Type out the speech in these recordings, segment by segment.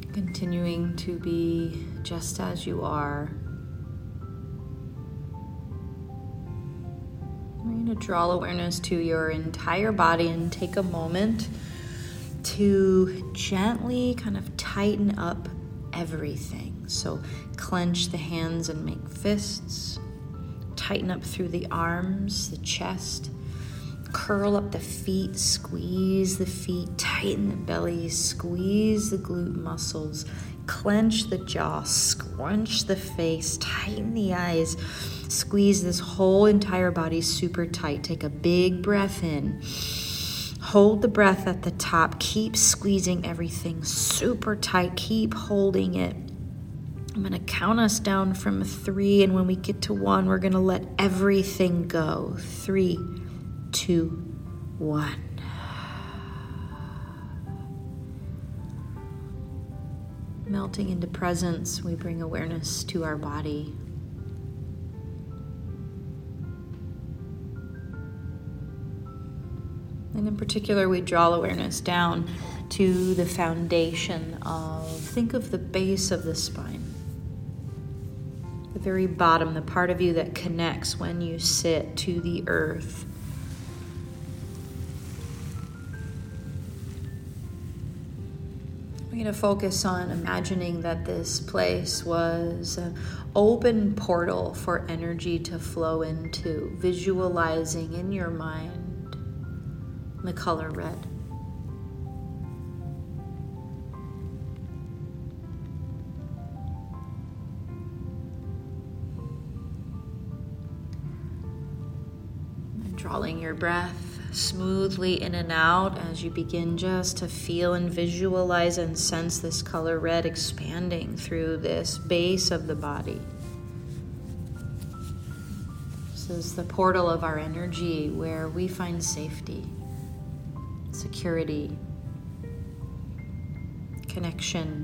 Continuing to be just as you are. We're going to draw awareness to your entire body and take a moment to gently kind of tighten up everything. So clench the hands and make fists. Tighten up through the arms, the chest. Curl up the feet, squeeze the feet, tighten the belly, squeeze the glute muscles, clench the jaw, scrunch the face, tighten the eyes, squeeze this whole entire body super tight. Take a big breath in. Hold the breath at the top. Keep squeezing everything super tight. Keep holding it. I'm going to count us down from 3, and when we get to 1, we're going to let everything go. 3, 2, 1. Melting into presence, we bring awareness to our body. And in particular, we draw awareness down to the foundation think of the base of the spine. The very bottom, the part of you that connects when you sit to the earth. We're going to focus on imagining that this place was an open portal for energy to flow into, visualizing in your mind the color red. And drawing your breath smoothly in and out as you begin just to feel and visualize and sense this color red expanding through this base of the body. This is the portal of our energy where we find safety, security, connection.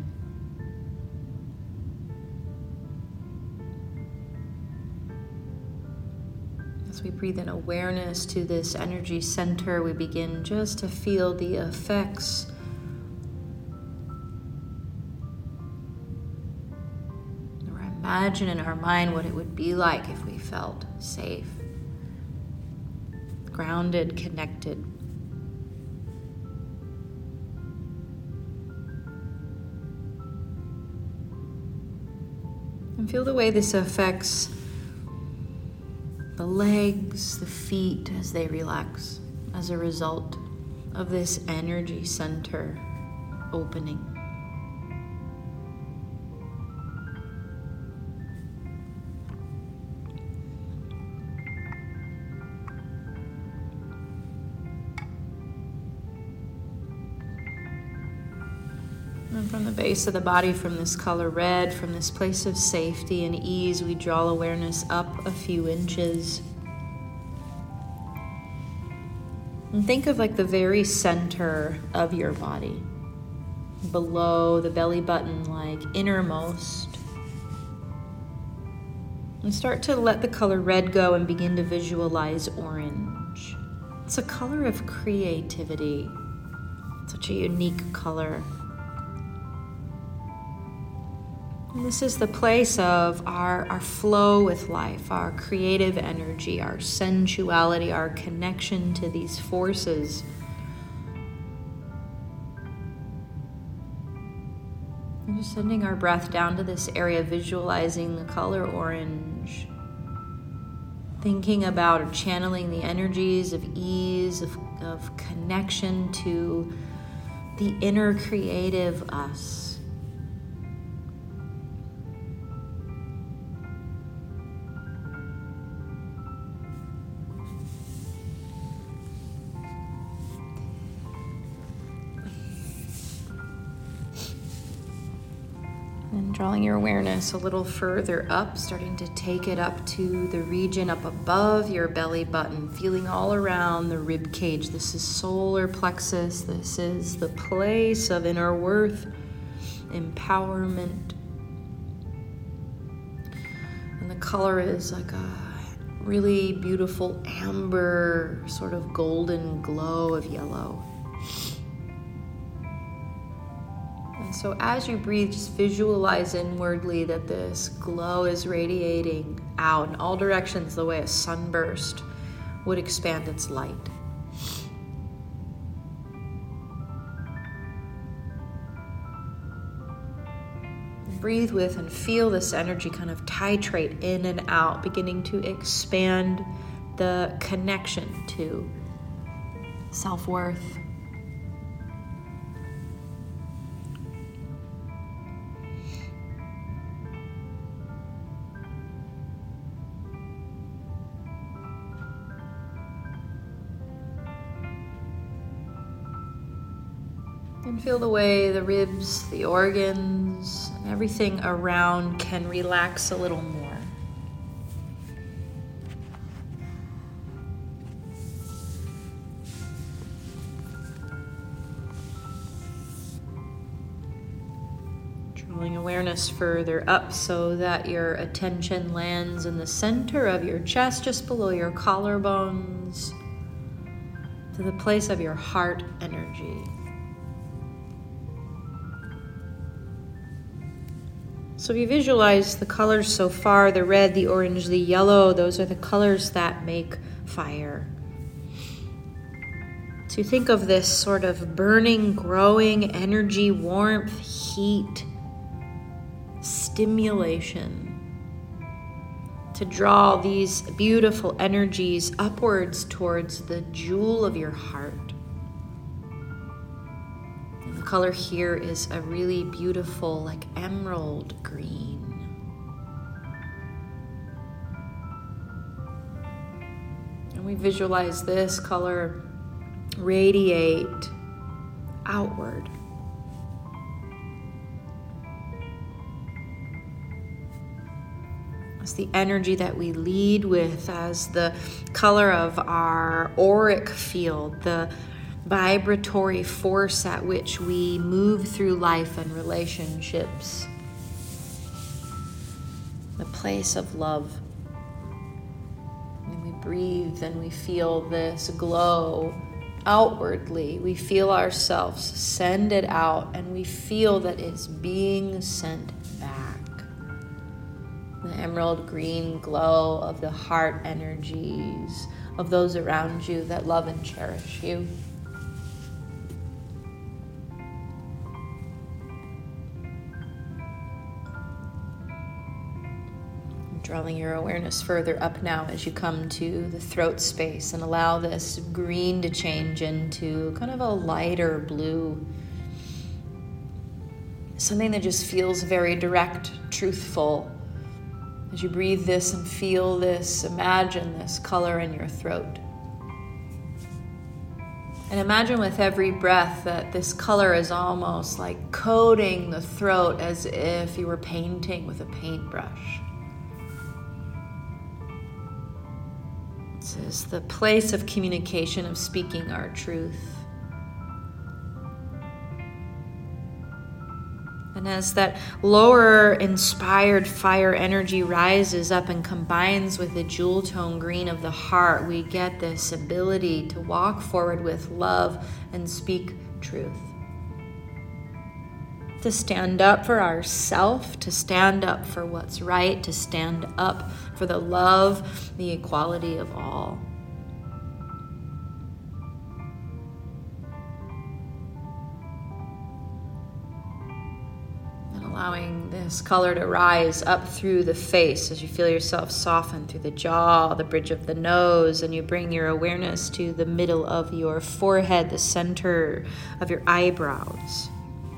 As we breathe in awareness to this energy center, we begin just to feel the effects or imagine in our mind what it would be like if we felt safe, grounded, connected. And feel the way this affects the legs, the feet as they relax as a result of this energy center opening. And from the base of the body, from this color red, from this place of safety and ease, we draw awareness up a few inches. And think of like the very center of your body, below the belly button, like innermost. And start to let the color red go and begin to visualize orange. It's a color of creativity, such a unique color. And this is the place of our flow with life, our creative energy, our sensuality, our connection to these forces. And just sending our breath down to this area, visualizing the color orange. Thinking about or channeling the energies of ease, of connection to the inner creative us. And drawing your awareness a little further up, starting to take it up to the region up above your belly button, feeling all around the rib cage. This is solar plexus. This is the place of inner worth, empowerment. And the color is like a really beautiful amber, sort of golden glow of yellow. So as you breathe, just visualize inwardly that this glow is radiating out in all directions the way a sunburst would expand its light. Breathe with and feel this energy kind of titrate in and out, beginning to expand the connection to self-worth. And feel the way the ribs, the organs, and everything around can relax a little more. Drawing awareness further up so that your attention lands in the center of your chest, just below your collarbones, to the place of your heart energy. So if you visualize the colors so far, the red, the orange, the yellow, those are the colors that make fire. So you think of this sort of burning, growing energy, warmth, heat, stimulation, to draw these beautiful energies upwards towards the jewel of your heart. And the color here is a really beautiful, like emerald green. And we visualize this color radiate outward. It's the energy that we lead with as the color of our auric field, the vibratory force at which we move through life and relationships, the place of love. When we breathe and we feel this glow outwardly, we feel ourselves send it out, and we feel that it's being sent back. The emerald green glow of the heart energies of those around you that love and cherish you. Drawing your awareness further up now as you come to the throat space, and allow this green to change into kind of a lighter blue. Something that just feels very direct, truthful. As you breathe this and feel this, imagine this color in your throat. And imagine with every breath that this color is almost like coating the throat as if you were painting with a paintbrush. This is the place of communication, of speaking our truth. And as that lower inspired fire energy rises up and combines with the jewel tone green of the heart, we get this ability to walk forward with love and speak truth. To stand up for ourselves, to stand up for what's right, to stand up for the love, the equality of all. And allowing this color to rise up through the face as you feel yourself soften through the jaw, the bridge of the nose, and you bring your awareness to the middle of your forehead, the center of your eyebrows.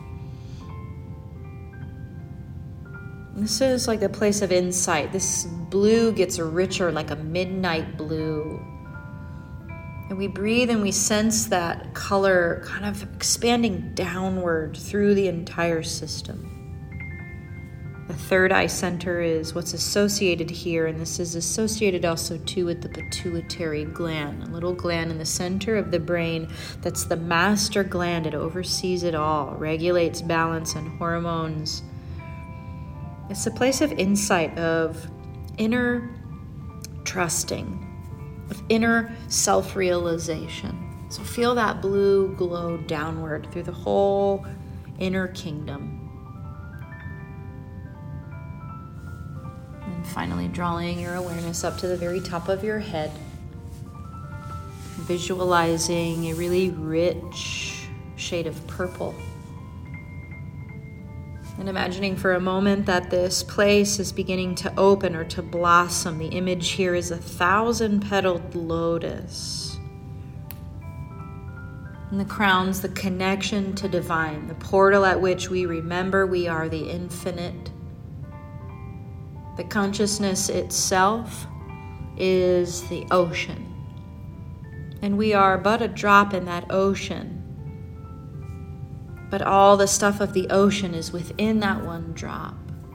This is like a place of insight. This blue gets richer, like a midnight blue. And we breathe and we sense that color kind of expanding downward through the entire system. The third eye center is what's associated here, and this is associated also too with the pituitary gland, a little gland in the center of the brain that's the master gland. It oversees it all, regulates balance and hormones. It's a place of insight, of inner trusting, of inner self-realization. So feel that blue glow downward through the whole inner kingdom. And finally drawing your awareness up to the very top of your head, visualizing a really rich shade of purple. And imagining for a moment that this place is beginning to open or to blossom. The image here is 1,000-petaled lotus. And the crown's the connection to divine, the portal at which we remember we are the infinite. The consciousness itself is the ocean. And we are but a drop in that ocean. But all the stuff of the ocean is within that one drop.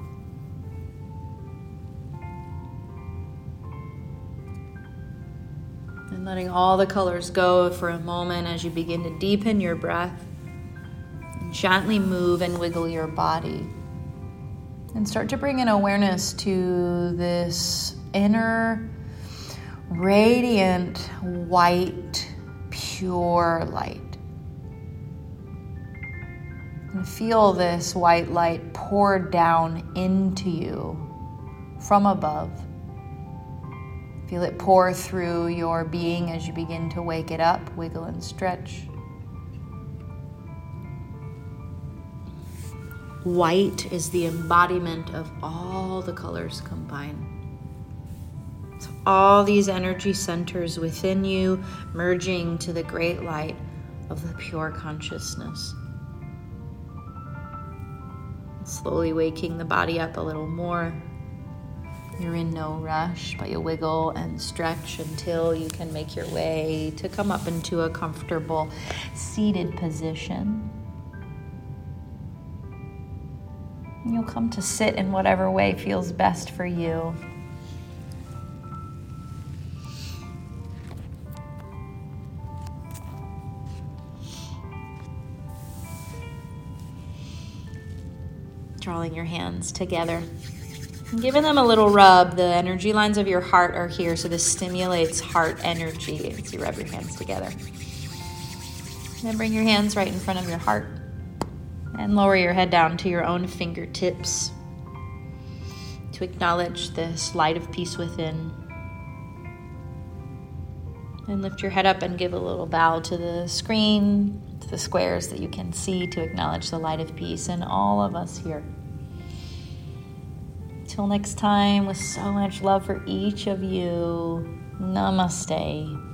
And letting all the colors go for a moment as you begin to deepen your breath. And gently move and wiggle your body. And start to bring an awareness to this inner, radiant, white, pure light. And feel this white light pour down into you from above. Feel it pour through your being as you begin to wake it up, wiggle and stretch. White is the embodiment of all the colors combined. So all these energy centers within you merging to the great light of the pure consciousness. Slowly waking the body up a little more. You're in no rush, but you wiggle and stretch until you can make your way to come up into a comfortable seated position. You'll come to sit in whatever way feels best for you. Drawing your hands together. And giving them a little rub. The energy lines of your heart are here, so this stimulates heart energy as you rub your hands together. Then bring your hands right in front of your heart. And lower your head down to your own fingertips to acknowledge this light of peace within. And lift your head up and give a little bow to the screen, to the squares that you can see to acknowledge the light of peace in all of us here. Till next time, with so much love for each of you, namaste.